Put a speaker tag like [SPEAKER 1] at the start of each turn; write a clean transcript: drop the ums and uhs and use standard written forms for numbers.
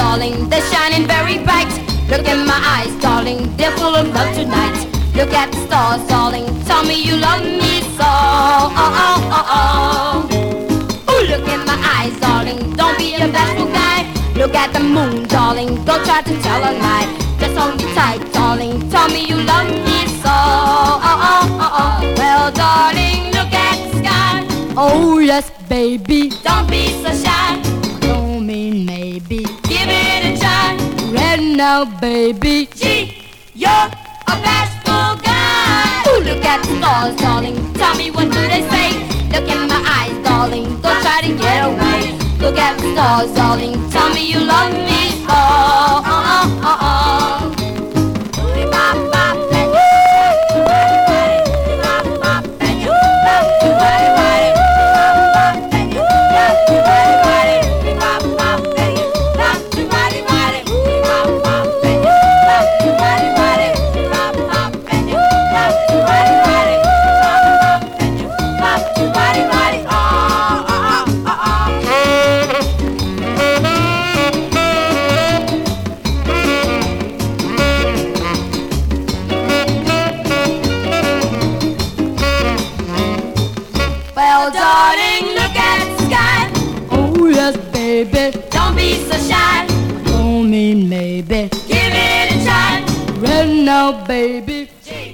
[SPEAKER 1] darling, they're shining very bright. Look in my eyes, darling, they're full of love tonight. Look at the stars, darling, tell me you love me so. Oh, oh, oh, oh. Ooh, look in my eyes, darling, don't be a bashful guy. Look at the moon, darling, don't try to tell a lie. Just hold me tight, darling, tell me you love me so. Oh, oh, oh, oh. Well, darling, look at the sky. Oh, yes, baby, don't be so shy. Don't mean maybe, give it a try. Right now, baby, gee, you're a bashful guy. Ooh, look at the stars, darling, tell me what do they say. Look in my eyes, darling, don't try to get away. Look at the stars, darling, tell me you love me. Oh, oh, oh, oh, oh. Well, darling, look at the sky. Oh, yes, baby, don't be so shy. Don't mean maybe, give it a try. Right now, baby.